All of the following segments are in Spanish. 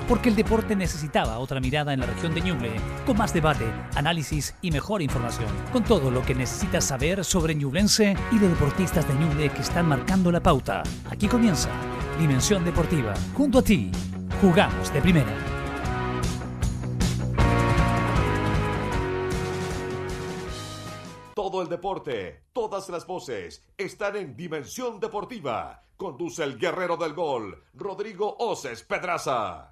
porque el deporte necesitaba otra mirada en la región de Ñuble, con más debate, análisis y mejor información, con todo lo que necesitas saber sobre ñublense y los deportistas de Ñuble que están marcando la pauta. Aquí comienza Dimensión Deportiva, junto a ti, jugamos de primera. Todo el deporte, todas las voces están en Dimensión Deportiva. Conduce el guerrero del gol, Rodrigo Oces Pedraza.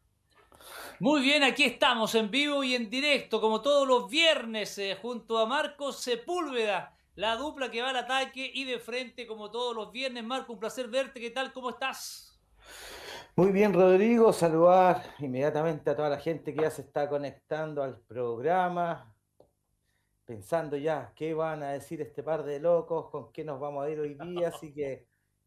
Muy bien, aquí estamos en vivo y en directo, como todos los viernes, junto a Marcos Sepúlveda, la dupla que va al ataque y de frente, como todos los viernes. Marco, un placer verte. ¿Qué tal? ¿Cómo estás? Muy bien, Rodrigo. Saludar inmediatamente a toda la gente que ya se está conectando al programa, pensando ya qué van a decir este par de locos, con qué nos vamos a ir hoy día. Así que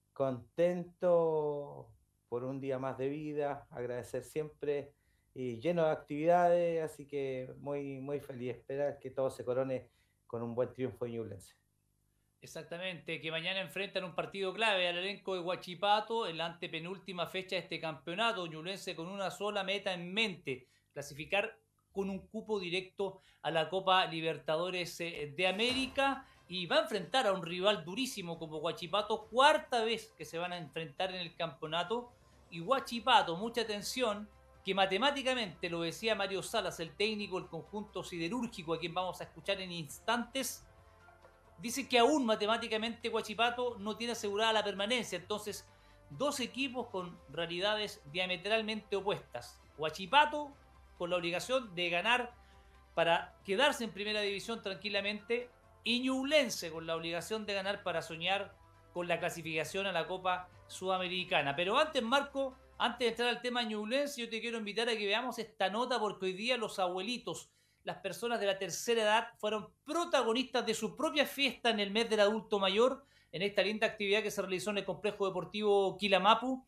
contento por un día más de vida, agradecer siempre y lleno de actividades, así que muy feliz, esperar que todo se corone con un buen triunfo ñublense. Exactamente, que mañana enfrentan un partido clave al elenco de Huachipato en la antepenúltima fecha de este campeonato. Ñublense con una sola meta en mente: clasificar con un cupo directo a la Copa Libertadores de América, y va a enfrentar a un rival durísimo como Huachipato, cuarta vez que se van a enfrentar en el campeonato. Y Huachipato, mucha atención, que matemáticamente, lo decía Mario Salas, el técnico del conjunto siderúrgico, a quien vamos a escuchar en instantes, dice que aún matemáticamente Huachipato no tiene asegurada la permanencia. Entonces, dos equipos con realidades diametralmente opuestas. Huachipato con la obligación de ganar para quedarse en primera división tranquilamente, y Ñublense con la obligación de ganar para soñar con la clasificación a la Copa Sudamericana. Pero antes, Marco, antes de entrar al tema Ñublense, yo te quiero invitar a que veamos esta nota, porque hoy día los abuelitos, las personas de la tercera edad, fueron protagonistas de su propia fiesta en el mes del adulto mayor, en esta linda actividad que se realizó en el complejo deportivo Quilamapu.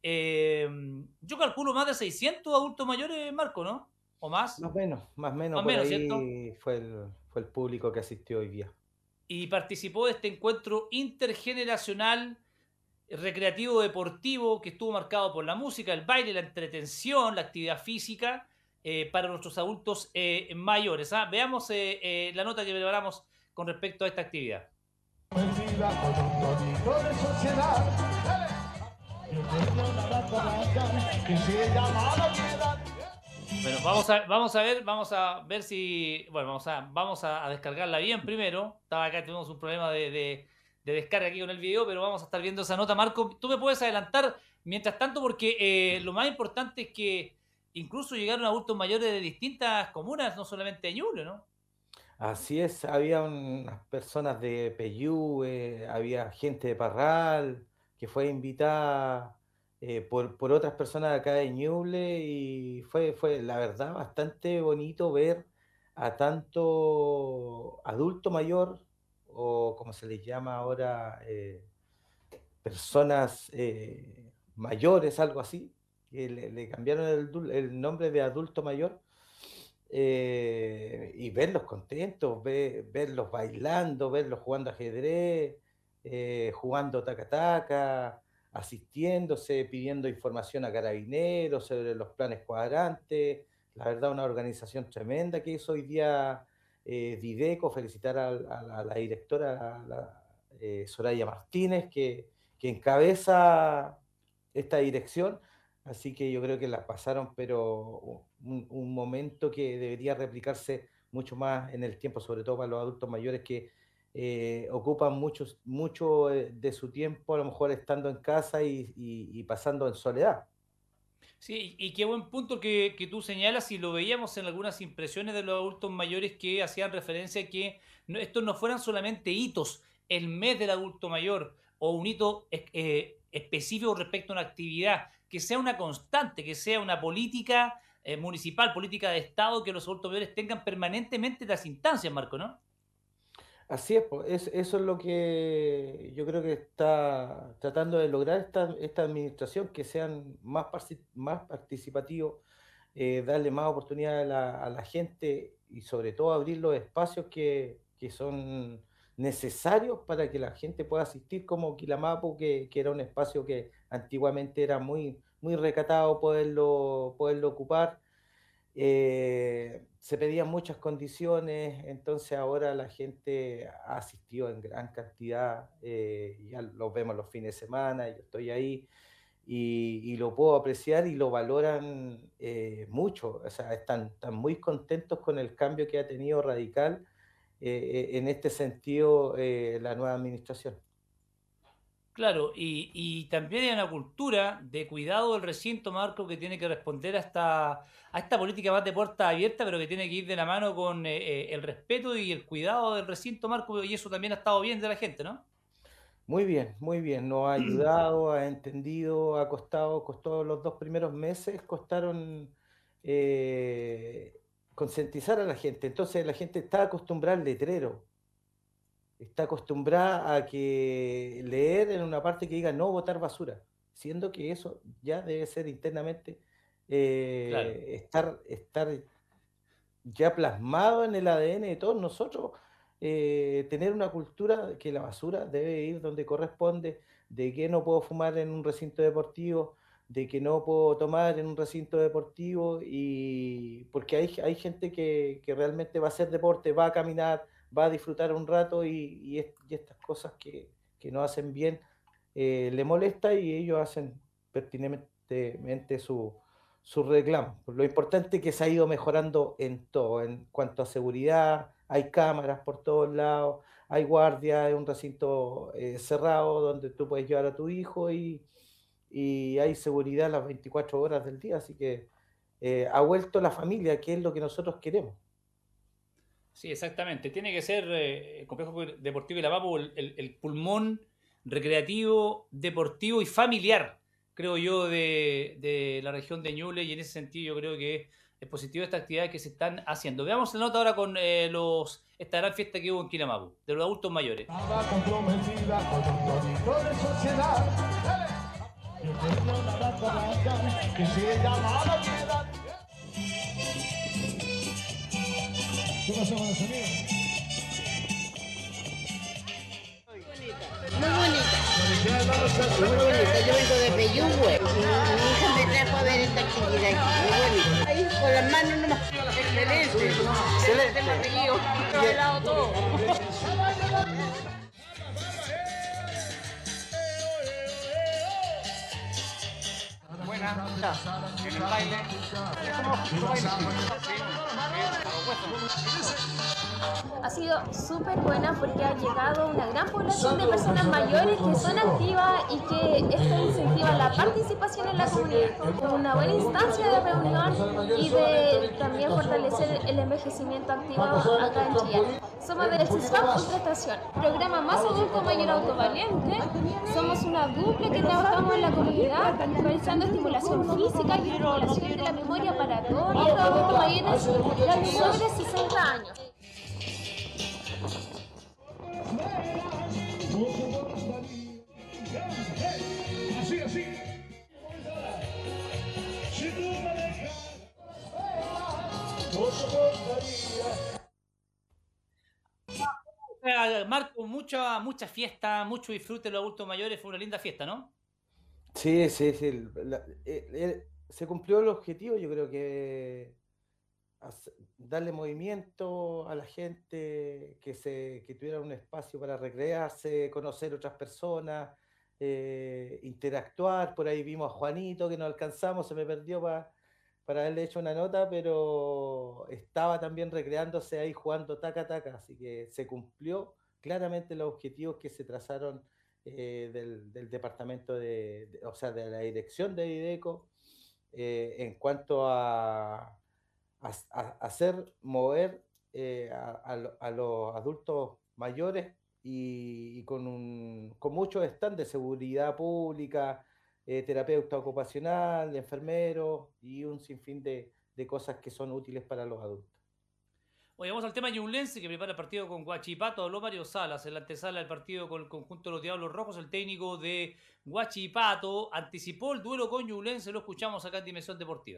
Yo calculo más de 600 adultos mayores, Marco, ¿no? ¿O más? Más o menos Más o por menos, ahí ¿cierto? fue el público que asistió hoy día. Y participó de este encuentro intergeneracional, recreativo deportivo, que estuvo marcado por la música, el baile, la entretención, la actividad física, para nuestros adultos mayores. Veamos la nota que preparamos con respecto a esta actividad. Bueno, vamos a ver si, bueno, vamos a descargarla bien primero. Acá tenemos un problema de descarga aquí con el video, pero vamos a estar viendo esa nota. Marco, tú me puedes adelantar mientras tanto, porque lo más importante es que incluso llegaron adultos mayores de distintas comunas, no solamente de Ñuble, ¿no? Así es, había unas personas de Peyúgue, había gente de Parral que fue invitada por otras personas de acá de Ñuble, y fue la verdad bastante bonito ver a tanto adulto mayor, o como se les llama ahora, personas mayores, algo así, que le cambiaron el nombre de adulto mayor, y verlos contentos, verlos bailando, verlos jugando ajedrez, jugando taca-taca, asistiéndose, pidiendo información a carabineros sobre los planes cuadrantes. La verdad, una organización tremenda que hizo hoy día Dideco. Felicitar a la directora, Soraya Martínez, que encabeza esta dirección. Así que yo creo que la pasaron, pero un momento que debería replicarse mucho más en el tiempo, sobre todo para los adultos mayores que ocupan mucho de su tiempo, a lo mejor estando en casa y pasando en soledad. Sí, y qué buen punto que tú señalas, y lo veíamos en algunas impresiones de los adultos mayores que hacían referencia a que estos no fueran solamente hitos, el mes del adulto mayor, o un hito específico respecto a una actividad, que sea una constante, que sea una política municipal, política de Estado, que los adultos mayores tengan permanentemente las instancias, Marco, ¿no? Así es, pues, eso es lo que yo creo que está tratando de lograr esta administración, que sean más participativos, darle más oportunidad a la gente, y sobre todo abrir los espacios que son necesarios para que la gente pueda asistir, como Quilamapo, que era un espacio que antiguamente era muy, muy recatado poderlo ocupar. Se pedían muchas condiciones, entonces ahora la gente ha asistido en gran cantidad, ya los vemos los fines de semana, yo estoy ahí y lo puedo apreciar y lo valoran mucho, o sea, están muy contentos con el cambio que ha tenido radical en este sentido la nueva administración. Claro, y también hay una cultura de cuidado del recinto, Marco, que tiene que responder a esta política más de puerta abierta, pero que tiene que ir de la mano con el respeto y el cuidado del recinto, Marco, y eso también ha estado bien de la gente, ¿no? Muy bien, nos ha ayudado, ha entendido, costó los 2 primeros meses, costaron concientizar a la gente. Entonces la gente está acostumbrada al letrero, está acostumbrada a que leer en una parte que diga no botar basura, siendo que eso ya debe ser internamente Claro. estar ya plasmado en el ADN de todos nosotros, tener una cultura de que la basura debe ir donde corresponde, de que no puedo fumar en un recinto deportivo, de que no puedo tomar en un recinto deportivo, y porque hay gente que realmente va a hacer deporte, va a caminar, va a disfrutar un rato y estas cosas que no hacen bien le molesta y ellos hacen pertinentemente su reclamo. Lo importante es que se ha ido mejorando en todo, en cuanto a seguridad, hay cámaras por todos lados, hay guardia, es un recinto cerrado donde tú puedes llevar a tu hijo y hay seguridad las 24 horas del día, así que ha vuelto la familia, que es lo que nosotros queremos. Sí, exactamente. Tiene que ser el complejo deportivo de Quilapapó el pulmón recreativo, deportivo y familiar, creo yo, de la región de Ñuble, y en ese sentido yo creo que es positivo esta actividad que se están haciendo. Veamos la nota ahora con esta gran fiesta que hubo en Quilamapu, de los adultos mayores. Estaba comprometida con un tonito de sociedad. Yo tenía una rata blanca que se llamaba Piedad. ¿Qué pasó con los amigos? Muy bonita, yo vengo de Peyúgue y mi hija me trajo a ver esta actividad aquí, muy bonita. Ahí con las manos nomás. Excelente, excelente. Hemos seguido, hemos bailado todo. Buena, en el baile, es como baile. Ha sido súper buena porque ha llegado una gran población de personas mayores que son activas y que esto incentiva la participación en la comunidad. Una buena instancia de reunión y de también fortalecer el envejecimiento activo acá en Chillán. Somos de CISFAP Contratación, programa Más Adulto Mayor Autovaliente. Somos una dupla que trabajamos en la comunidad realizando estimulación física y estimulación de la memoria para todos los adultos mayores sobre 60 años. Así. Si tú me dejas, no soportaría. Marco, mucha fiesta, mucho disfrute de los adultos mayores, fue una linda fiesta, ¿no? Sí. Se cumplió el objetivo, yo creo que darle movimiento a la gente, que tuviera un espacio para recrearse, conocer otras personas, interactuar. Por ahí vimos a Juanito, que no alcanzamos, se me perdió para haberle hecho una nota, pero estaba también recreándose ahí jugando taca-taca, así que se cumplió claramente los objetivos que se trazaron del departamento o sea, de la dirección de IDECO, en cuanto a hacer mover a los adultos mayores y con muchos stands de seguridad pública, terapeuta ocupacional, enfermero y un sinfín de cosas que son útiles para los adultos. Oye, vamos al tema ñublense, que prepara el partido con Huachipato. Habló Mario Salas en la antesala del partido con el conjunto de los Diablos Rojos. El técnico de Huachipato anticipó el duelo con Ñublense. Lo escuchamos acá en Dimensión Deportiva.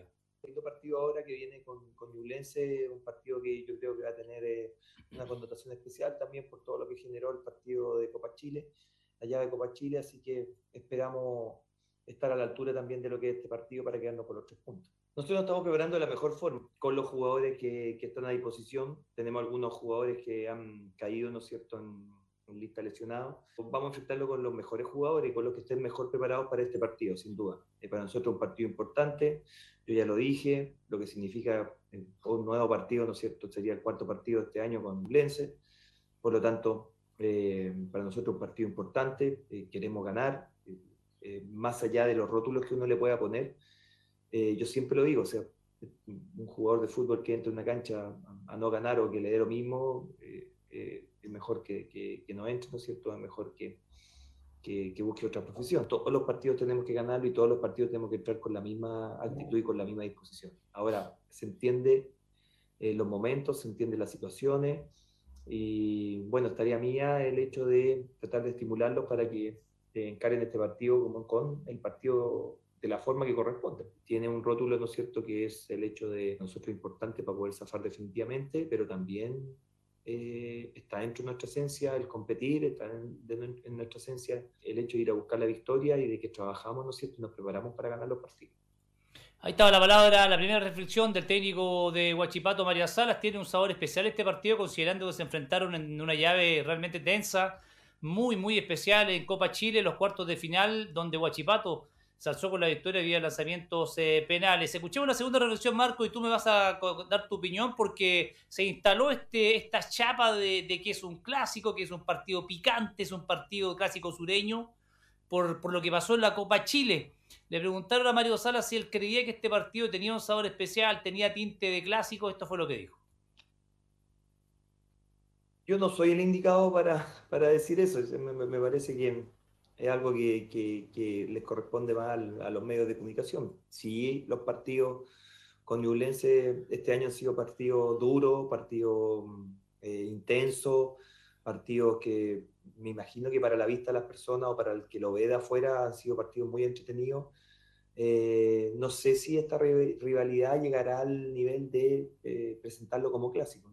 partido ahora que viene con Ñublense, un partido que yo creo que va a tener una connotación especial también por todo lo que generó el partido de Copa Chile, la llave de Copa Chile, así que esperamos estar a la altura también de lo que es este partido para quedarnos con los 3 puntos. Nosotros nos estamos preparando de la mejor forma, con los jugadores que están a disposición. Tenemos algunos jugadores que han caído, ¿no es cierto?, en lista lesionados. Vamos a enfrentarlo con los mejores jugadores y con los que estén mejor preparados para este partido, sin duda. Para nosotros un partido importante, yo ya lo dije, lo que significa un nuevo partido, ¿no es cierto?, sería el 4º partido de este año con Ñublense. Por lo tanto, para nosotros un partido importante, queremos ganar, más allá de los rótulos que uno le pueda poner. Yo siempre lo digo, o sea, un jugador de fútbol que entre a una cancha a no ganar o que le dé lo mismo, es mejor que no entre, ¿no es cierto? Es mejor que busque otra profesión. Todos los partidos tenemos que ganarlo y todos los partidos tenemos que entrar con la misma actitud y con la misma disposición. Ahora, se entiende los momentos, se entiende las situaciones y bueno, estaría mía el hecho de tratar de estimularlos para que encaren este partido como con el partido de la forma que corresponde. Tiene un rótulo, ¿no es cierto?, que es el hecho de nosotros importante para poder zafar definitivamente, pero también está dentro de nuestra esencia el competir, está en nuestra esencia el hecho de ir a buscar la victoria y de que trabajamos, ¿no es cierto?, y nos preparamos para ganar los partidos. Ahí estaba la palabra, la primera reflexión del técnico de Huachipato, Mario Salas. Tiene un sabor especial este partido, considerando que se enfrentaron en una llave realmente tensa, muy, muy especial en Copa Chile, los cuartos de final, donde Huachipato se alzó con la victoria vía lanzamientos penales. Escuchemos la segunda reflexión, Marco, y tú me vas a dar tu opinión, porque se instaló esta chapa de que es un clásico, que es un partido picante, es un partido clásico sureño, por lo que pasó en la Copa Chile. Le preguntaron a Mario Salas si él creía que este partido tenía un sabor especial, tenía tinte de clásico. Esto fue lo que dijo. Yo no soy el indicado para decir eso. Me parece que es algo que les corresponde más a los medios de comunicación. Sí, los partidos con Ñublense este año han sido partidos duros, partidos intensos, partidos que me imagino que para la vista de las personas o para el que lo ve de afuera han sido partidos muy entretenidos. No sé si esta rivalidad llegará al nivel de presentarlo como clásico.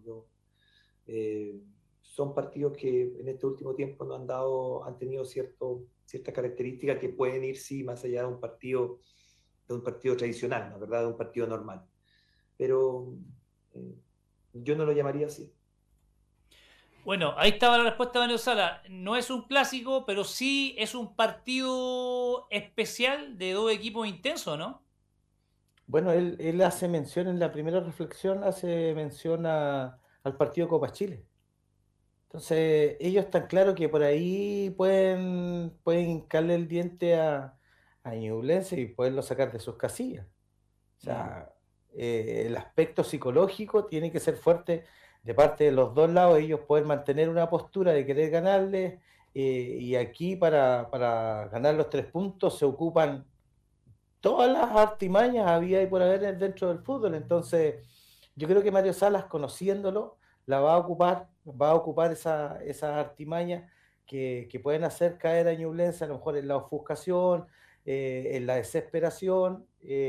Son partidos que en este último tiempo han tenido ciertas características que pueden ir, sí, más allá de un partido tradicional, ¿no? ¿Verdad? De un partido normal. Pero yo no lo llamaría así. Bueno, ahí estaba la respuesta de Mario Sala. No es un clásico, pero sí es un partido especial de 2 equipos intensos, ¿no? Bueno, él hace mención en la primera reflexión, hace mención al partido Copa Chile. Entonces, ellos están claros que por ahí pueden hincarle el diente a Ñublense y poderlo sacar de sus casillas. O sea, el aspecto psicológico tiene que ser fuerte de parte de los dos lados, ellos pueden mantener una postura de querer ganarles, y aquí para ganar los 3 puntos se ocupan todas las artimañas había y por haber dentro del fútbol. Entonces, yo creo que Mario Salas, conociéndolo, la va a ocupar esas artimañas que pueden hacer caer a Ñublense, a lo mejor en la ofuscación, en la desesperación,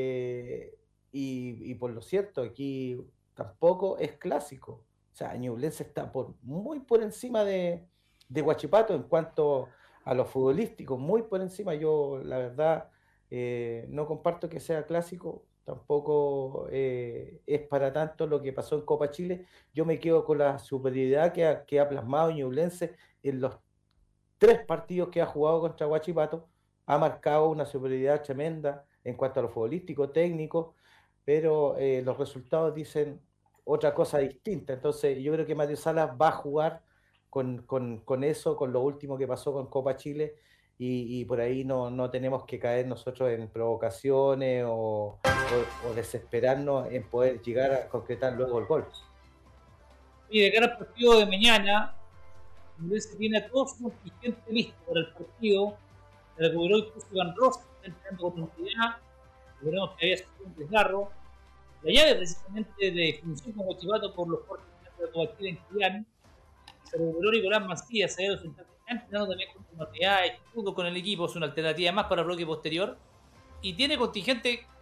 y por lo cierto, aquí tampoco es clásico. O sea, Ñublense está muy por encima de Huachipato en cuanto a lo futbolístico, muy por encima. Yo, la verdad, no comparto que sea clásico, tampoco es para tanto lo que pasó en Copa Chile. Yo me quedo con la superioridad que ha plasmado Ñublense en los 3 partidos que ha jugado contra Huachipato. Ha marcado una superioridad tremenda en cuanto a lo futbolístico, técnico, pero los resultados dicen otra cosa distinta. Entonces yo creo que Mario Salas va a jugar con eso, con lo último que pasó con Copa Chile, y por ahí no tenemos que caer nosotros en provocaciones o desesperarnos en poder llegar a concretar luego el gol. Y de cara al partido de mañana, Ñublense tiene a todo su contingente listo para el partido. Se recuperó incluso Van Ross, está entrenando con tranquilidad. Recordemos que había sido un desgarro. La llave precisamente de definición con Huachipato por los cortes de Copa Chile en Chillán. Se recuperó Nicolás Macías, se está entrenando también con Mateá, con el equipo, es una alternativa más para el bloque posterior. Y tiene contingente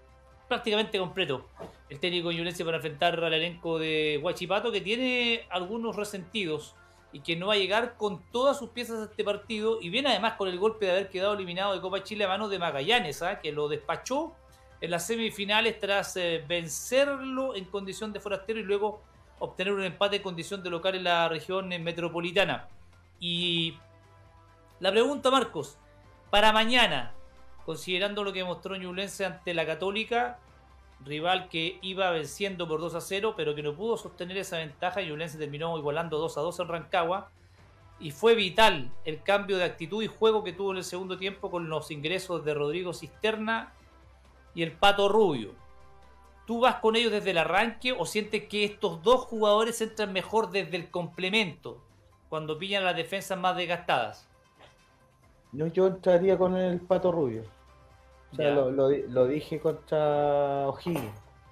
prácticamente completo el técnico ñublense para enfrentar al elenco de Huachipato, que tiene algunos resentidos y que no va a llegar con todas sus piezas a este partido, y viene además con el golpe de haber quedado eliminado de Copa Chile a manos de Magallanes, que lo despachó en las semifinales tras vencerlo en condición de forastero y luego obtener un empate en condición de local en la región metropolitana. Y la pregunta, Marcos, para mañana, considerando lo que mostró Ñublense ante la Católica, rival que iba venciendo por 2-0, pero que no pudo sostener esa ventaja, Ñublense terminó igualando 2-2 en Rancagua, y fue vital el cambio de actitud y juego que tuvo en el segundo tiempo con los ingresos de Rodrigo Cisterna y el Pato Rubio. ¿Tú vas con ellos desde el arranque o sientes que estos dos jugadores entran mejor desde el complemento, cuando pillan las defensas más desgastadas? No, yo entraría con el Pato Rubio. O sea, lo dije contra O'Higgins.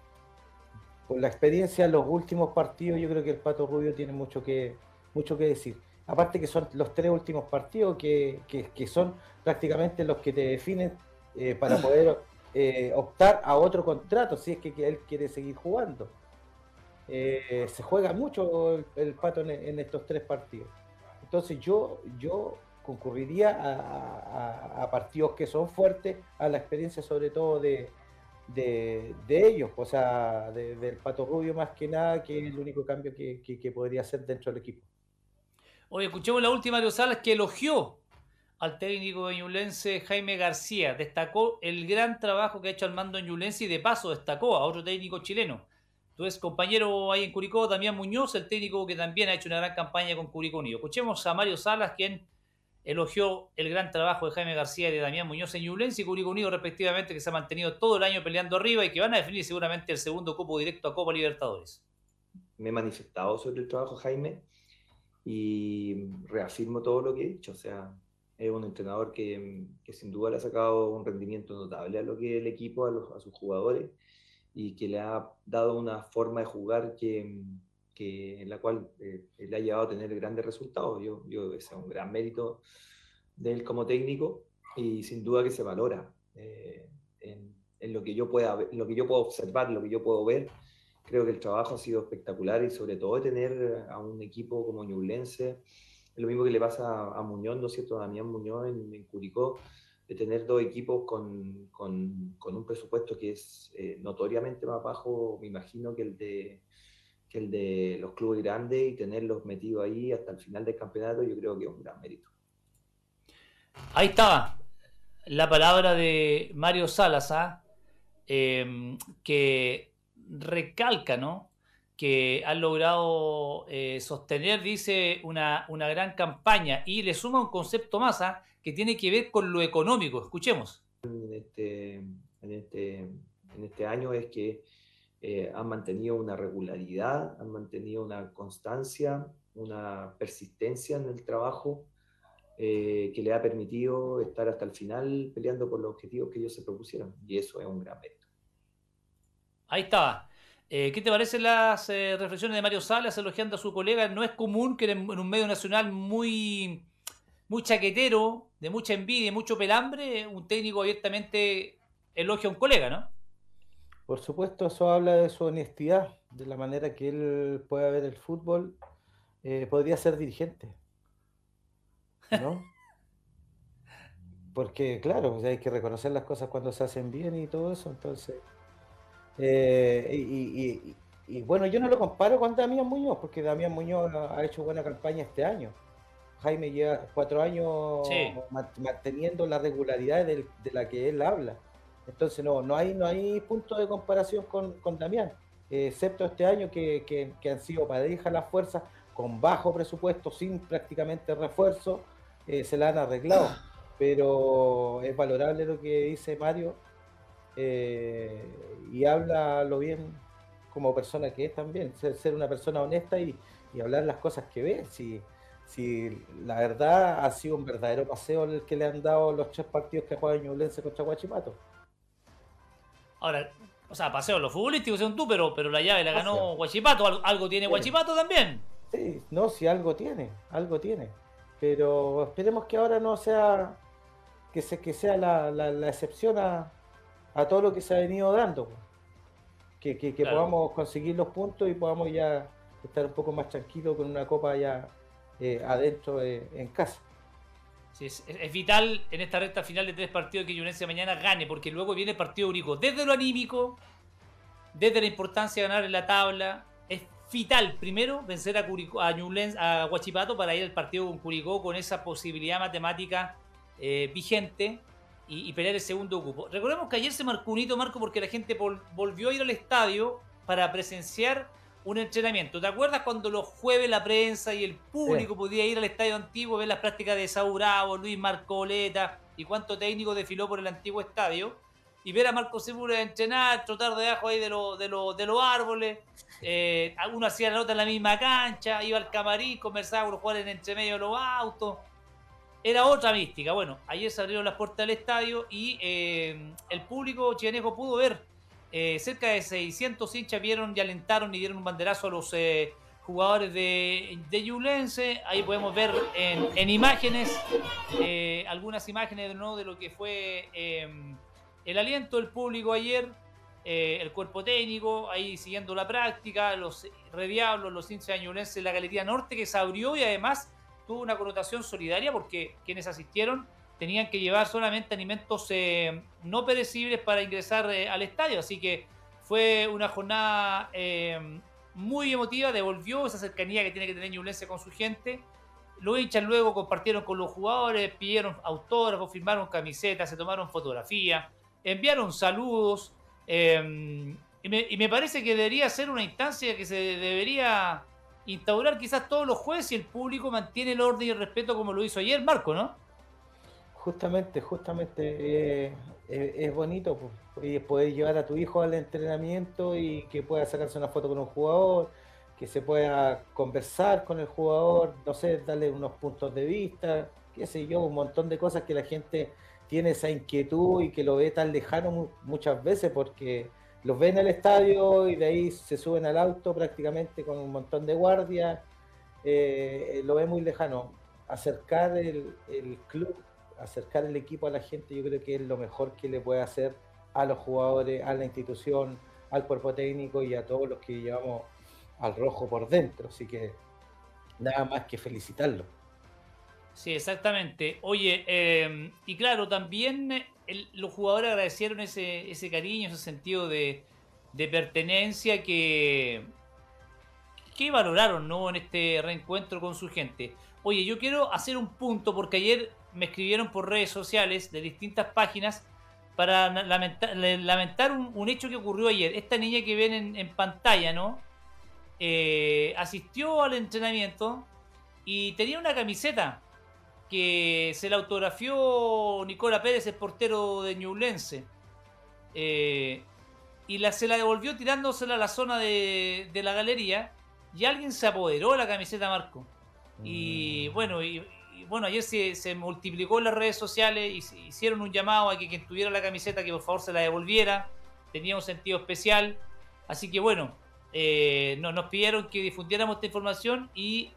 Por la experiencia en los últimos partidos, yo creo que el Pato Rubio tiene mucho que decir. Aparte que son los 3 últimos partidos que son prácticamente los que te definen para poder optar a otro contrato, si es que él quiere seguir jugando. Se juega mucho el Pato en estos 3 partidos. Entonces yo concurriría a partidos que son fuertes, a la experiencia sobre todo de ellos, o sea, del Pato Rubio más que nada, que es el único cambio que podría hacer dentro del equipo. Oye, escuchemos la última de Mario Salas, que elogió al técnico de Ñublense, Jaime García. Destacó el gran trabajo que ha hecho al mando en Ñublense y de paso destacó a otro técnico chileno. Tu ex compañero ahí en Curicó, Damián Muñoz, el técnico que también ha hecho una gran campaña con Curicó Unido. Escuchemos a Mario Salas, quien elogió el gran trabajo de Jaime García y de Damián Muñoz en Ñublense y Curicó Unido respectivamente, que se ha mantenido todo el año peleando arriba y que van a definir seguramente el segundo cupo directo a Copa Libertadores. Me he manifestado sobre el trabajo de Jaime y reafirmo todo lo que he dicho. O sea, es un entrenador que sin duda le ha sacado un rendimiento notable a lo que es el equipo, a sus jugadores, y que le ha dado una forma de jugar en la cual le ha llevado a tener grandes resultados. Ese es un gran mérito de él como técnico, y sin duda que se valora en lo que yo lo que yo puedo observar, lo que yo puedo ver. Creo que el trabajo ha sido espectacular, y sobre todo de tener a un equipo como Ñublense, es lo mismo que le pasa a Muñoz, ¿no es cierto?, a Damián Muñoz en Curicó, de tener 2 equipos con un presupuesto que es notoriamente más bajo, me imagino, que el de los clubes grandes, y tenerlos metidos ahí hasta el final del campeonato, yo creo que es un gran mérito. Ahí estaba la palabra de Mario Salas, que recalca, ¿no?, que han logrado sostener, dice, una gran campaña, y le suma un concepto más, que tiene que ver con lo económico. Escuchemos. En este año es que han mantenido una regularidad, han mantenido una constancia, una persistencia en el trabajo, que le ha permitido estar hasta el final peleando por los objetivos que ellos se propusieron, y eso es un gran mérito. Ahí estaba. ¿Qué te parecen las reflexiones de Mario Salas elogiando a su colega? No es común que en un medio nacional muy chaquetero, de mucha envidia y mucho pelambre, un técnico abiertamente elogia a un colega, ¿no? Por supuesto, eso habla de su honestidad, de la manera que él puede ver el fútbol. Podría ser dirigente, ¿no? Porque, claro, o sea, hay que reconocer las cosas cuando se hacen bien y todo eso. Entonces, y bueno, yo no lo comparo con Damián Muñoz, porque Damián Muñoz ha hecho buena campaña este año. Jaime lleva 4 años manteniendo la regularidad de la que él habla. Entonces no hay punto de comparación con Damián, excepto este año que han sido parejas las fuerzas, con bajo presupuesto, sin prácticamente refuerzo, se la han arreglado. Pero es valorable lo que dice Mario, y habla lo bien como persona que es también, ser una persona honesta y hablar las cosas que ve. Si la verdad ha sido un verdadero paseo el que le han dado los 3 partidos que ha jugado Ñublense contra Huachipato. Ahora, o sea, paseo los futbolísticos según tú, pero la llave la ganó Huachipato. ¿Algo tiene Huachipato también? Sí, no, sí, algo tiene. Pero esperemos que ahora no sea, que sea la excepción a todo lo que se ha venido dando. que Claro. podamos conseguir los puntos y podamos ya estar un poco más tranquilos con una copa ya adentro en casa. Sí, es vital en esta recta final de 3 partidos que Ñublense mañana gane, porque luego viene el partido único. Desde lo anímico, desde la importancia de ganar en la tabla, es vital primero vencer a Ñublense, a Huachipato, para ir al partido con Curicó con esa posibilidad matemática vigente y pelear el segundo cupo. Recordemos que ayer se marcó un hito, Marco, porque la gente volvió a ir al estadio para presenciar un entrenamiento. ¿Te acuerdas cuando los jueves la prensa y el público podía ir al estadio antiguo, ver las prácticas de Saúl Bravo, Luis Marcoleta y cuánto técnico desfiló por el antiguo estadio? Y ver a Marco Sepúlveda entrenar, trotar debajo ahí de los árboles. Uno hacía la nota en la misma cancha, iba al camarín, conversaba con los jugadores en entre medio de los autos. Era otra mística. Bueno, ayer se abrieron las puertas del estadio y el público chilenejo pudo ver. Cerca de 600 hinchas vieron y alentaron y dieron un banderazo a los jugadores de Ñublense. Ahí podemos ver en imágenes, algunas imágenes de lo que fue el aliento del público ayer, el cuerpo técnico, ahí siguiendo la práctica, los rediablos, los hinchas de Ñublense en la Galería Norte, que se abrió y además tuvo una connotación solidaria porque quienes asistieron tenían que llevar solamente alimentos no perecibles para ingresar al estadio. Así que fue una jornada muy emotiva, devolvió esa cercanía que tiene que tener Ñublense con su gente. Los hinchas luego compartieron con los jugadores, pidieron autógrafos, firmaron camisetas, se tomaron fotografías, enviaron saludos. Y me parece que debería ser una instancia que se debería instaurar quizás todos los jueves si el público mantiene el orden y el respeto como lo hizo ayer, Marco, ¿no? Justamente es bonito poder llevar a tu hijo al entrenamiento y que pueda sacarse una foto con un jugador, que se pueda conversar con el jugador, no sé, darle unos puntos de vista, qué sé yo, un montón de cosas que la gente tiene esa inquietud y que lo ve tan lejano muchas veces porque los ven en el estadio y de ahí se suben al auto prácticamente con un montón de guardias, lo ve muy lejano. Acercar el club, acercar el equipo a la gente, yo creo que es lo mejor que le puede hacer a los jugadores, a la institución, al cuerpo técnico y a todos los que llevamos al rojo por dentro. Así que nada más que felicitarlo. Sí, exactamente. Oye, y claro, también los jugadores agradecieron ese cariño, ese sentido de pertenencia que valoraron, ¿no?, en este reencuentro con su gente. Oye, yo quiero hacer un punto porque ayer me escribieron por redes sociales de distintas páginas para lamentar un hecho que ocurrió ayer. Esta niña que ven en pantalla, ¿no? Asistió al entrenamiento y tenía una camiseta que se la autografió Nicola Pérez, el portero de Ñublense. Y se la devolvió tirándosela a la zona de la galería y alguien se apoderó de la camiseta, Marco. Y bueno, ayer se multiplicó en las redes sociales y hicieron un llamado a que quien tuviera la camiseta que por favor se la devolviera. Tenía un sentido especial. Así que bueno, nos pidieron que difundiéramos esta información y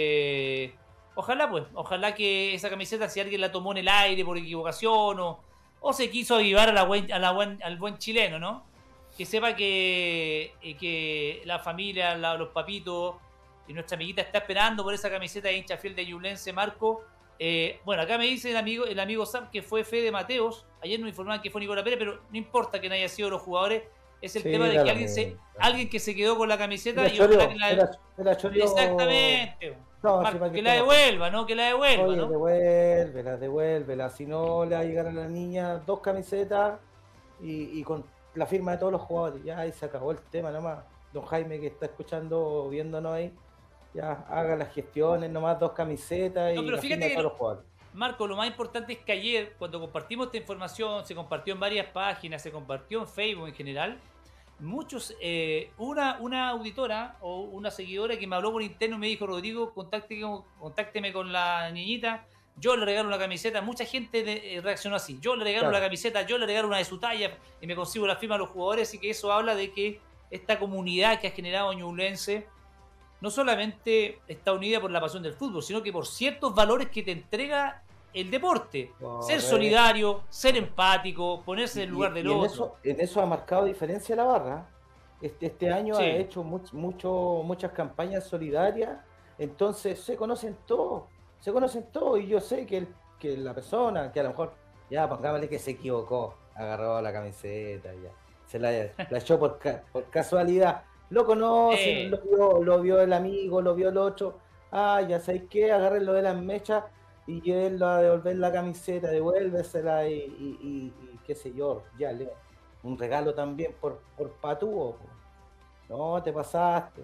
ojalá que esa camiseta, si alguien la tomó en el aire por equivocación o se quiso avivar al buen chileno, ¿no? Que sepa que la familia, los papitos y nuestra amiguita está esperando por esa camiseta de hincha fiel de Ñublense, Marco. Bueno, acá me dice el amigo Sam que fue Fede Mateos. Ayer nos informaban que fue Nicola Pérez, pero no importa que no haya sido los jugadores. Es el tema de que alguien que se quedó con la camiseta y ojalá que la exactamente. No, Marco, que la devuelva, ¿no? Que la devuelva, oye, ¿no? Devuélvela. Si no, le va a llegar a la niña 2 camisetas y con la firma de todos los jugadores. Ya ahí se acabó el tema nomás. Don Jaime, que está escuchando, viéndonos ahí, ya haga las gestiones, nomás 2 camisetas y pero la fíjate firma de todos los jugadores. Marco, lo más importante es que ayer, cuando compartimos esta información, se compartió en varias páginas, se compartió en Facebook en general, muchos, una auditora o una seguidora que me habló por interno y me dijo: Rodrigo, contácteme con la niñita, yo le regalo una camiseta. Mucha gente reaccionó así: yo le regalo la camiseta, yo le regalo una de su talla y me consigo la firma de los jugadores. Así que eso habla de que esta comunidad que ha generado Ñublense no solamente está unida por la pasión del fútbol, sino que por ciertos valores que te entrega el deporte. Ser solidario, ser empático, ponerse en el lugar del otro. En eso ha marcado diferencia la barra. Este año Sí. ha hecho muchas campañas solidarias, entonces se conocen todos, y yo sé que la persona, que a lo mejor, ya pongámosle que se equivocó, agarró la camiseta, ya, se la echó por casualidad, lo conoce, lo vio el amigo, lo vio el otro, ya sabéis qué, agárrenlo de las mechas y llévenlo a devolver la camiseta, devuélvesela y qué sé yo, ya un regalo también por patúo. No, te pasaste.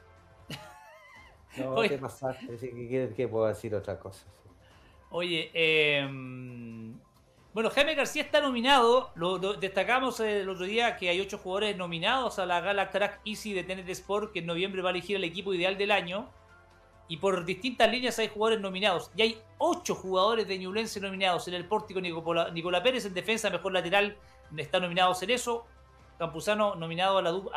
No, Oye. te pasaste. Sí, ¿qué puedo decir otra cosa? Oye, bueno, Jaime García está nominado. Lo destacamos el otro día que hay 8 jugadores nominados a la Gala Track Easy de TNT Sport, que en noviembre va a elegir el equipo ideal del año. Y por distintas líneas hay jugadores nominados. Y hay 8 jugadores de Ñublense nominados. En el pórtico, Nicolás Pérez en defensa, mejor lateral, está nominado Cerezo. Campuzano nominado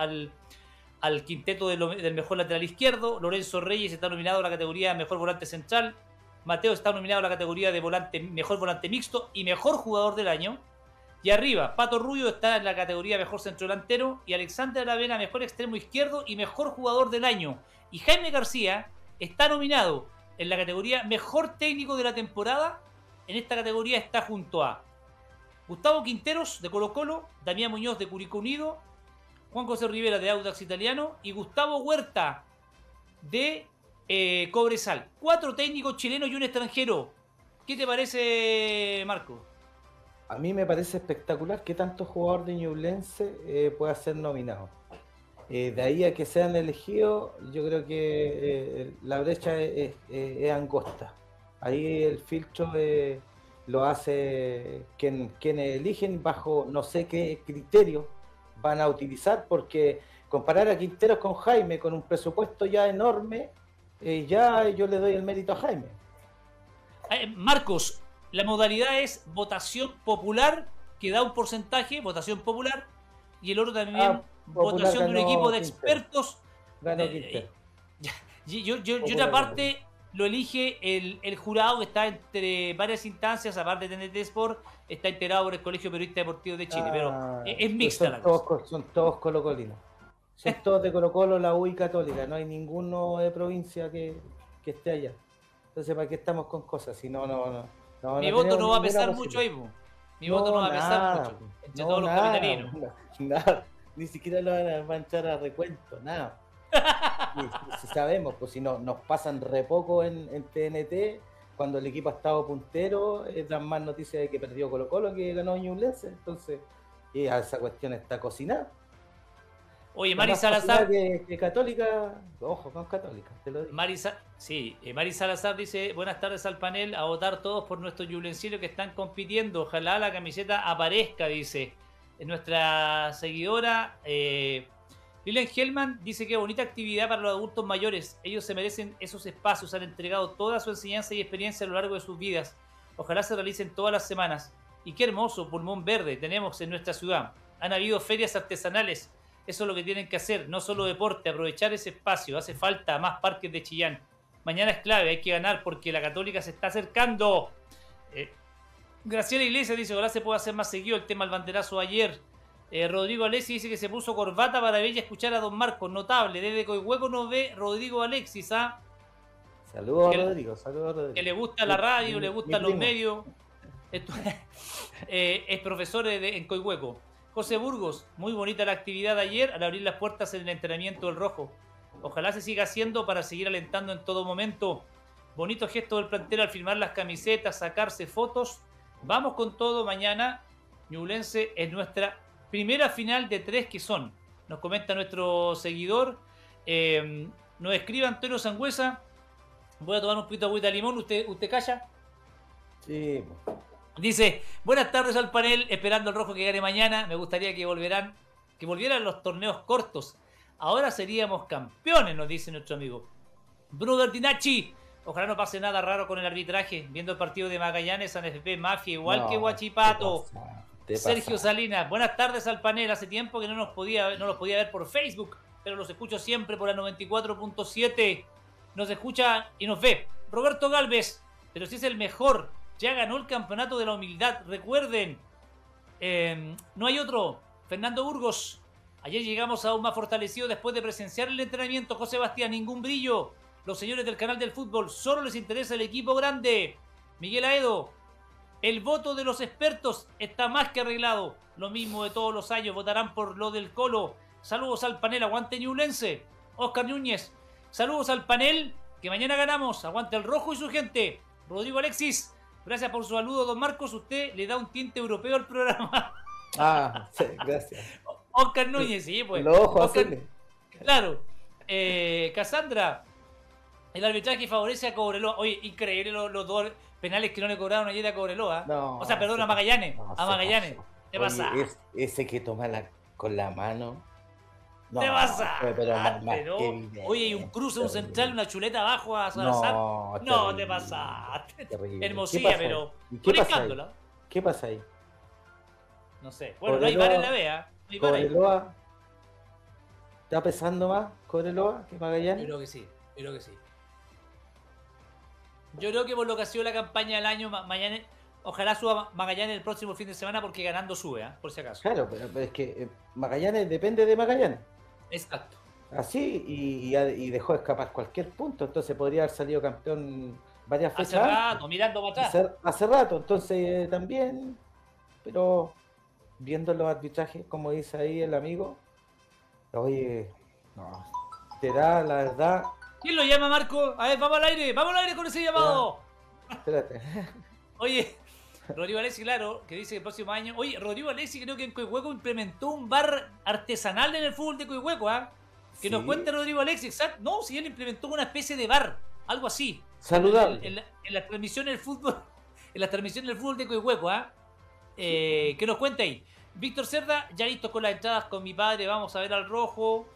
al quinteto del mejor lateral izquierdo. Lorenzo Reyes está nominado a la categoría mejor volante central. Mateo está nominado a la categoría de mejor volante mixto y mejor jugador del año. Y arriba, Pato Rubio está en la categoría mejor centrodelantero. Y Alexander Aravena, mejor extremo izquierdo y mejor jugador del año. Y Jaime García está nominado en la categoría mejor técnico de la temporada. En esta categoría está junto a Gustavo Quinteros de Colo Colo, Damián Muñoz de Curicó Unido, Juan José Rivera de Audax Italiano y Gustavo Huerta de Cobresal. 4 técnicos chilenos y un extranjero. ¿Qué te parece, Marco? A mí me parece espectacular que tanto jugador de Ñublense pueda ser nominado. De ahí a que sean elegidos, yo creo que la brecha es angosta. Ahí el filtro lo hace quienes eligen bajo no sé qué criterio van a utilizar, porque comparar a Quinteros con Jaime con un presupuesto ya enorme, ya yo le doy el mérito a Jaime. Marcos, la modalidad es votación popular, que da un porcentaje, votación popular, y el otro también votación de un equipo de expertos. Ganó Quintero. Y otra parte lo elige el jurado, que está entre varias instancias, aparte de TNT Sport, está integrado por el Colegio Periodista Deportivo de Chile, pero es mixta la cosa. Son todos colocolinos. Son todos de Colo Colo, la U y Católica. No hay ninguno de provincia que esté allá. Entonces, ¿para qué estamos con cosas? Si no. Mi voto no va a pesar mucho ahí, mi voto no va a pesar mucho. Entre todos los capitalinos. Nada. Ni siquiera lo van a manchar a recuento, nada. Si sabemos, pues si nos pasan re poco en TNT, cuando el equipo ha estado puntero, dan más noticias de que perdió Colo Colo que ganó Ñublense. Entonces, esa cuestión está cocinada. Oye, Mari Salazar. Que Católica, ojo con Católica, te lo digo. Mari Salazar dice: buenas tardes al panel, a votar todos por nuestros ñublencinos que están compitiendo. Ojalá la camiseta aparezca, dice nuestra seguidora. Lilian Hellman dice que bonita actividad para los adultos mayores. Ellos se merecen esos espacios, han entregado toda su enseñanza y experiencia a lo largo de sus vidas. Ojalá se realicen todas las semanas. Y qué hermoso pulmón verde tenemos en nuestra ciudad. Han habido ferias artesanales. Eso es lo que tienen que hacer, no solo deporte, aprovechar ese espacio. Hace falta más parques de Chillán. Mañana es clave, hay que ganar porque la Católica se está acercando. Graciela Iglesias dice: ojalá se pueda hacer más seguido el tema del banderazo ayer. Rodrigo Alexis dice que se puso corbata para ver y escuchar a don Marcos. Notable, desde Coihueco nos ve Rodrigo Alexis. Saludos a Rodrigo. Que le gusta la radio, le gustan los medios. Es profesor en Coihueco. José Burgos, muy bonita la actividad de ayer al abrir las puertas en el entrenamiento del Rojo. Ojalá se siga haciendo para seguir alentando en todo momento. Bonito gesto del plantel al firmar las camisetas, sacarse fotos. Vamos con todo mañana. Ñublense es nuestra primera final de 3 que son. Nos comenta nuestro seguidor. Nos escribe Antonio Sangüesa. Voy a tomar un poquito de agüita de limón. ¿Usted calla? Sí. Dice: buenas tardes al panel, esperando el Rojo que gane mañana. Me gustaría que volvieran los torneos cortos. Ahora seríamos campeones, nos dice nuestro amigo Bruno Bertinacci. Ojalá no pase nada raro con el arbitraje. Viendo el partido de Magallanes, ANFP, Mafia, igual que Huachipato. Sergio Salinas, buenas tardes al panel. Hace tiempo que no los podía ver por Facebook, pero los escucho siempre por la 94.7. Nos escucha y nos ve Roberto Galvez, pero si es el mejor. Ya ganó el campeonato de la humildad. Recuerden, no hay otro. Fernando Burgos, Ayer llegamos aún más fortalecidos después de presenciar el entrenamiento. José Sebastián, ningún brillo. Los señores del canal del fútbol, solo les interesa el equipo grande. Miguel Aedo, el voto de los expertos está más que arreglado. Lo mismo de todos los años, votarán por lo del Colo. Saludos al panel, aguante Ñublense. Oscar Núñez, saludos al panel, que mañana ganamos. Aguante el rojo y su gente. Rodrigo Alexis, gracias por su saludo, don Marcos. Usted le da un tinte europeo al programa. Ah, sí, gracias. Oscar Núñez, sí, pues. Los ojos Oscar, azules. claro. Cassandra, el arbitraje favorece a Cobreloa. Oye, increíble los dos penales que no le cobraron ayer a Cobreloa. No, o sea, perdón, a Magallanes. no, a Magallanes. Te Oye, pasa. Ese que toma con la mano. No, te pasa. Pero más ¿no? que evidente, Oye, y un cruce, un terrible. central, una chuleta abajo a Salazar. No, No, terrible, te pasaste. terrible. Hermosilla, ¿Qué pasa pero ahí? ¿Qué pasa ahí? brincándola. ¿Qué pasa ahí? No sé. Bueno, no hay bar en la vea. No hay bar ahí. Cobreloa. ¿Está pesando más Cobreloa que Yo Magallanes? creo que sí. Yo creo que sí. Yo creo que por lo que ha sido la campaña del año, mañana, ojalá suba Magallanes el próximo fin de semana porque ganando sube, por si acaso. Claro, pero es que Magallanes depende de Magallanes. Exacto. Así, y dejó escapar cualquier punto, entonces podría haber salido campeón varias Hace fechas antes. rato, mirando para atrás. Hace rato, entonces también, pero viendo los arbitrajes, como dice ahí el amigo, oye, no, será la verdad. ¿Quién lo llama, Marco? A ver, vamos al aire con ese llamado. Espérate. Oye, Rodrigo Alessi, claro, que dice que el próximo año. Oye, Rodrigo Alessi creo que en Coihueco implementó un bar artesanal en el fútbol de Coihueco, ¿ah? Que nos Sí. cuente Rodrigo Alessi, exacto. No, si él implementó una especie de bar, algo así. Saludable. En la transmisión del fútbol, en la transmisión del fútbol de Coihueco, ¿ah? Que nos cuente ahí. Víctor Cerda, ya listo con las entradas con mi padre, vamos a ver al rojo.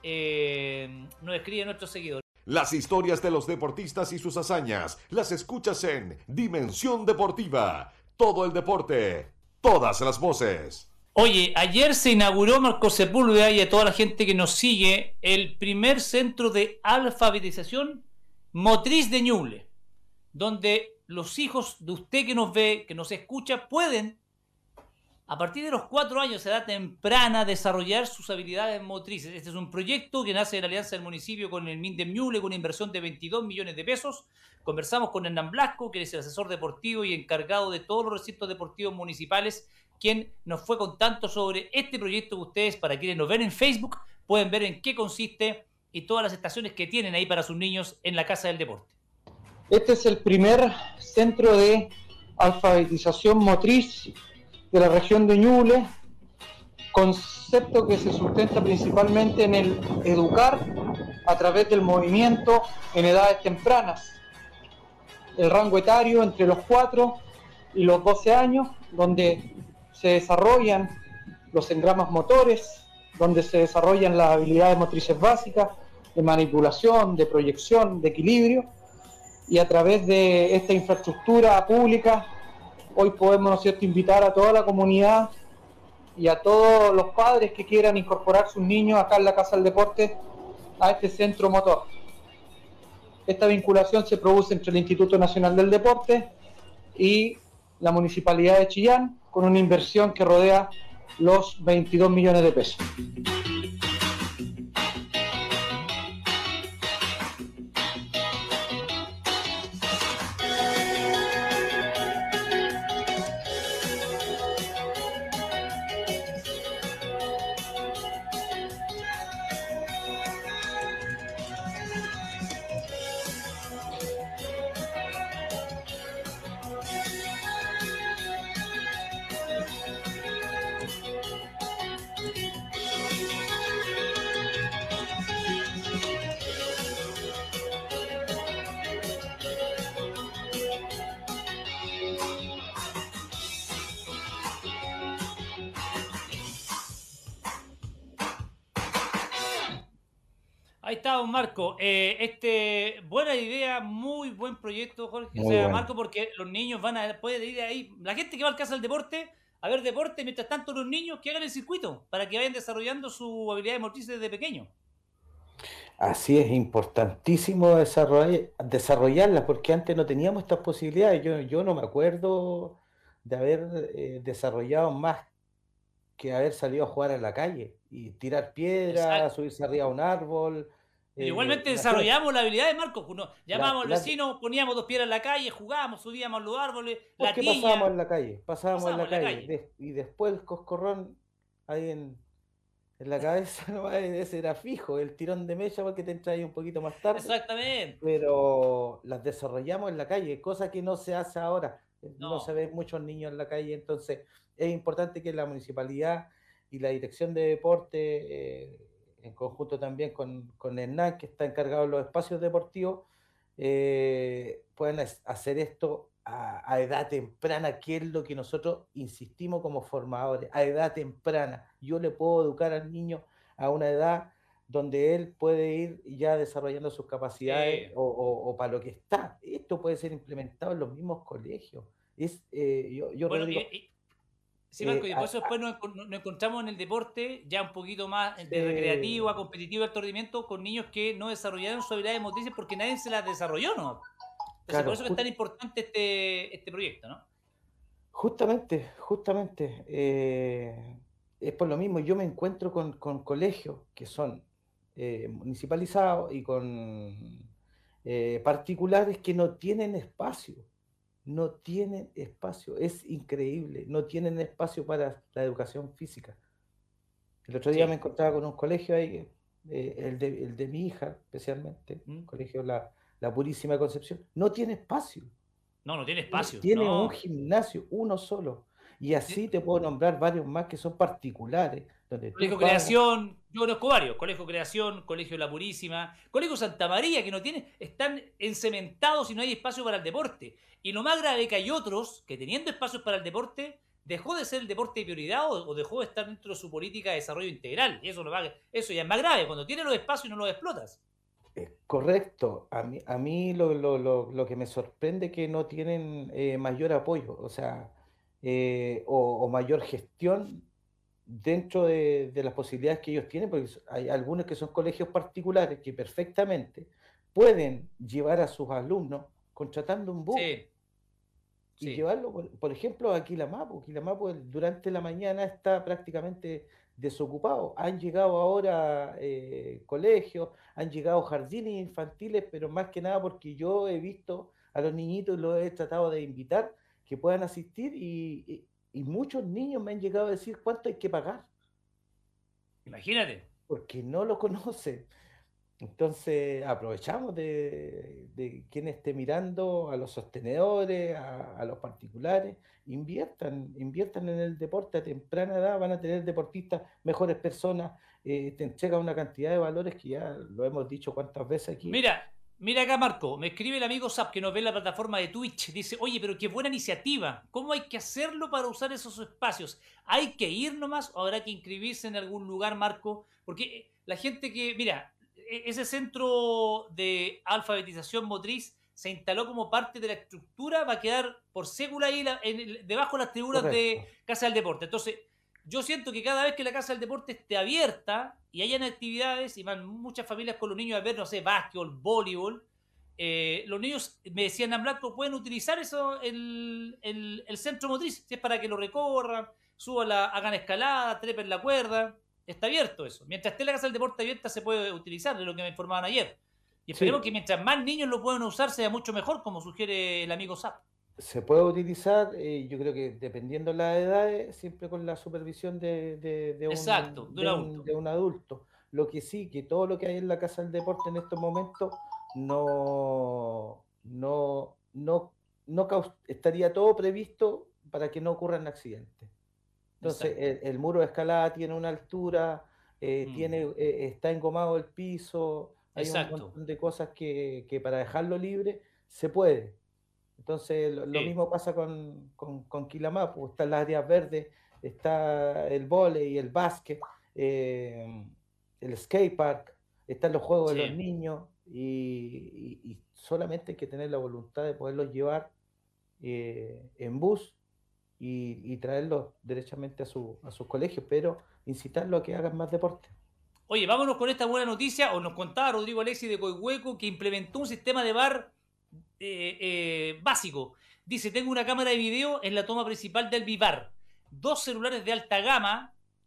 Nos escribe nuestro seguidor. Las historias de los deportistas y sus hazañas las escuchas en Dimensión Deportiva. Todo el deporte, todas las voces. Oye, ayer se inauguró, Marco Sepúlveda, y a toda la gente que nos sigue, el primer centro de alfabetización motriz de Ñuble, donde los hijos de usted que nos ve, que nos escucha, pueden, a partir de los 4 años, edad temprana, desarrollar sus habilidades motrices. Este es un proyecto que nace de la alianza del municipio con el MINDEM Ñuble, con una inversión de 22 millones de pesos. Conversamos con Hernán Blasco, que es el asesor deportivo y encargado de todos los recintos deportivos municipales, quien nos fue contando sobre este proyecto que ustedes, para quienes nos ven en Facebook, pueden ver en qué consiste y todas las estaciones que tienen ahí para sus niños en la Casa del Deporte. Este es el primer centro de alfabetización motriz de la región de Ñuble, concepto que se sustenta principalmente en el educar a través del movimiento en edades tempranas. El rango etario entre los 4 y los 12 años, donde se desarrollan los engramas motores, donde se desarrollan las habilidades motrices básicas de manipulación, de proyección, de equilibrio, y a través de esta infraestructura pública hoy podemos, ¿no es cierto?, invitar a toda la comunidad y a todos los padres que quieran incorporar sus niños acá en la Casa del Deporte a este centro motor. Esta vinculación se produce entre el Instituto Nacional del Deporte y la Municipalidad de Chillán, con una inversión que rodea los 22 millones de pesos. Ahí está, don Marco. Buena idea, muy buen proyecto, Jorge. Muy O sea, bueno. Marco, porque los niños van a poder ir ahí. La gente que va al Casa del Deporte a ver deporte, mientras tanto los niños que hagan el circuito para que vayan desarrollando su habilidad motrices desde pequeño. Así es, importantísimo desarrollarlas, porque antes no teníamos estas posibilidades. Yo no me acuerdo de haber desarrollado más que haber salido a jugar a la calle y tirar piedras, Exacto. subirse arriba a un árbol. Pero igualmente desarrollamos la habilidad de Marcos. Uno, llamábamos al vecino, poníamos 2 piedras en la calle, jugábamos, subíamos a los árboles, la Porque tiña. pasábamos en la calle. Y después el coscorrón ahí en la cabeza, no, ese era fijo, el tirón de mecha porque te entra ahí un poquito más tarde. Exactamente. Pero las desarrollamos en la calle, cosa que no se hace ahora. No No. se ven muchos niños en la calle, entonces es importante que la municipalidad y la dirección de deporte, en conjunto también con Hernán, que está encargado de los espacios deportivos, puedan hacer esto a edad temprana, que es lo que nosotros insistimos como formadores, a edad temprana. Yo le puedo educar al niño a una edad donde él puede ir ya desarrollando sus capacidades o para lo que está. Esto puede ser implementado en los mismos colegios. Yo Bueno, Rodrigo, sí, Marco, y por eso después nos encontramos en el deporte ya un poquito más de recreativo a competitivo de alto rendimiento con niños que no desarrollaron sus habilidades motrices porque nadie se las desarrolló, ¿no? Entonces, claro, por eso es tan importante este proyecto, ¿no? Justamente, es por lo mismo. Yo me encuentro con colegios que son municipalizados y con particulares que no tienen espacio. No tienen espacio, es increíble, no tienen espacio para la educación física. El otro día me encontraba con un colegio ahí, el de mi hija especialmente, colegio la Purísima Concepción, no tiene espacio. No tiene espacio. Tiene un gimnasio, uno solo. Y así te puedo nombrar varios más que son particulares. Colegio Creación, yo conozco varios, Colegio Creación, Colegio La Purísima, Colegio Santa María, que no tienen, están encementados y no hay espacio para el deporte. Y lo más grave es que hay otros que teniendo espacios para el deporte, dejó de ser el deporte de prioridad o dejó de estar dentro de su política de desarrollo integral. Y eso ya es más grave, cuando tienes los espacios y no los explotas. Correcto. A mí lo que me sorprende es que no tienen mayor apoyo, o sea, o mayor gestión dentro de las posibilidades que ellos tienen, porque hay algunos que son colegios particulares que perfectamente pueden llevar a sus alumnos contratando un bus y llevarlo, por ejemplo, a Quilamapo. Quilamapo durante la mañana está prácticamente desocupado. Han llegado ahora colegios, han llegado jardines infantiles, pero más que nada porque yo he visto a los niñitos y los he tratado de invitar que puedan asistir y muchos niños me han llegado a decir cuánto hay que pagar. Imagínate. Porque no lo conocen. Entonces aprovechamos de quien esté mirando, a los sostenedores, a los particulares, inviertan en el deporte a temprana edad, van a tener deportistas, mejores personas, te entregan una cantidad de valores que ya lo hemos dicho cuántas veces aquí. Mira acá, Marco, me escribe el amigo Zap que nos ve en la plataforma de Twitch. Dice, oye, pero qué buena iniciativa. ¿Cómo hay que hacerlo para usar esos espacios? ¿Hay que ir nomás o habrá que inscribirse en algún lugar, Marco? Porque la gente mira, ese centro de alfabetización motriz se instaló como parte de la estructura, va a quedar por sécula ahí debajo de las tribunas de Casa del Deporte. Entonces, yo siento que cada vez que la Casa del Deporte esté abierta y hayan actividades y van muchas familias con los niños a ver, no sé, básquetbol, voleibol, los niños, me decían en blanco, pueden utilizar eso, el centro motriz, si es para que lo recorran, hagan escalada, trepen la cuerda. Está abierto eso. Mientras esté la Casa del Deporte abierta se puede utilizar, de lo que me informaban ayer. Y esperemos que mientras más niños lo puedan usar sea mucho mejor, como sugiere el amigo Zap. Se puede utilizar, yo creo que dependiendo de las edades, siempre con la supervisión de un adulto. Lo que sí, que todo lo que hay en la Casa del Deporte en estos momentos estaría todo previsto para que no ocurran accidentes. Entonces, el muro de escalada tiene una altura, está engomado el piso, hay un montón de cosas que para dejarlo libre se puede. Entonces, lo mismo pasa con Quilamapo, están las áreas verdes, está el vóley, el básquet, el skatepark, están los juegos de los niños y solamente hay que tener la voluntad de poderlos llevar en bus y traerlos derechamente a sus colegios, pero incitarlos a que hagan más deporte. Oye, vámonos con esta buena noticia. Nos contaba Rodrigo Alexis de Coihueco que implementó un sistema de VAR básico. Dice, tengo una cámara de video en la toma principal del VIVAR, 2 celulares de alta gama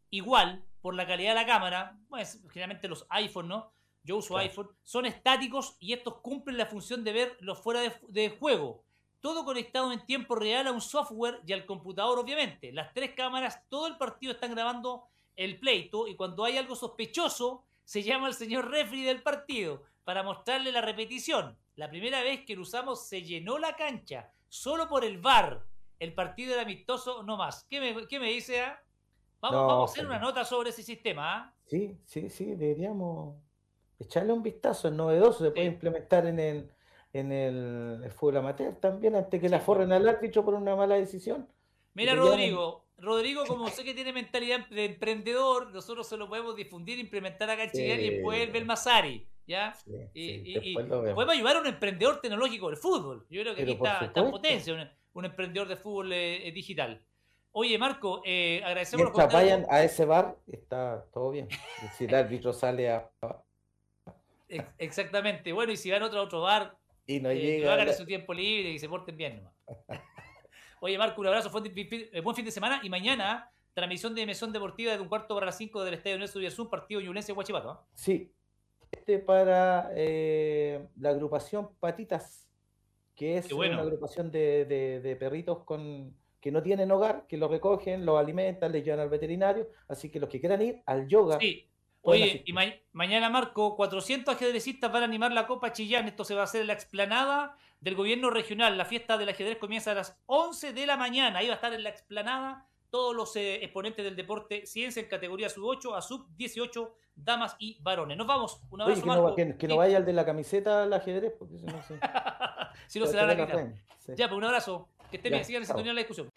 igual por la calidad de la cámara, pues generalmente los iPhone, ¿no? Yo uso iPhone, son estáticos y estos cumplen la función de ver los fuera de juego. Todo conectado en tiempo real a un software y al computador, obviamente. Las 3 cámaras, todo el partido están grabando el pleito y cuando hay algo sospechoso, se llama al señor referee del partido para mostrarle la repetición. La primera vez que lo usamos se llenó la cancha, solo por el VAR. El partido era amistoso, no más. ¿Qué me dice? Vamos a hacer una nota sobre ese sistema. Sí, deberíamos echarle un vistazo, es novedoso, se puede implementar en el fútbol amateur también, antes que la forren al árbitro por una mala decisión. Mira, Rodrigo, como sé que tiene mentalidad de emprendedor, nosotros se lo podemos difundir, implementar acá en Chile y después el Belmasari, ¿ya? Y podemos ayudar a un emprendedor tecnológico del fútbol. Yo creo que aquí está en potencia un emprendedor de fútbol digital. Oye, Marco, agradecemos mientras vayan a ese bar, está todo bien. Si el árbitro sale a... Exactamente. Bueno, y si van a otro bar, y no lo hagan en su tiempo libre y se porten bien nomás. Oye, Marco, un abrazo, buen fin de semana. Y mañana, transmisión de Mesón Deportiva de 1:15 del Estadio Nelson Oyarzún, partido Ñublense-Huachipato, ¿eh? Sí. Para la agrupación Patitas, que es una agrupación de perritos que no tienen hogar, que los recogen, los alimentan, les llevan al veterinario. Así que los que quieran ir al yoga... Sí. Oye, y mañana, Marco, 400 ajedrecistas van a animar la Copa Chillán. Esto se va a hacer en la explanada del gobierno regional. La fiesta del ajedrez comienza a las 11 de la mañana. Ahí va a estar en la explanada todos los exponentes del deporte ciencia en categoría sub-8 a sub-18, damas y varones. Nos vamos. Un abrazo, Marco. Que no vaya el de la camiseta al ajedrez, porque si no se... si no se la van a quitar. Sí. Ya, pues un abrazo. Que estén bien. Sigan en sintonía la discusión.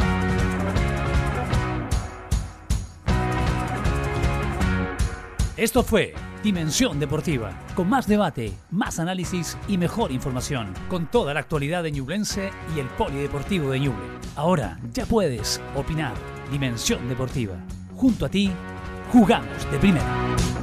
Esto fue Dimensión Deportiva, con más debate, más análisis y mejor información, con toda la actualidad de Ñublense y el polideportivo de Ñuble. Ahora ya puedes opinar. Dimensión Deportiva. Junto a ti, jugamos de primera.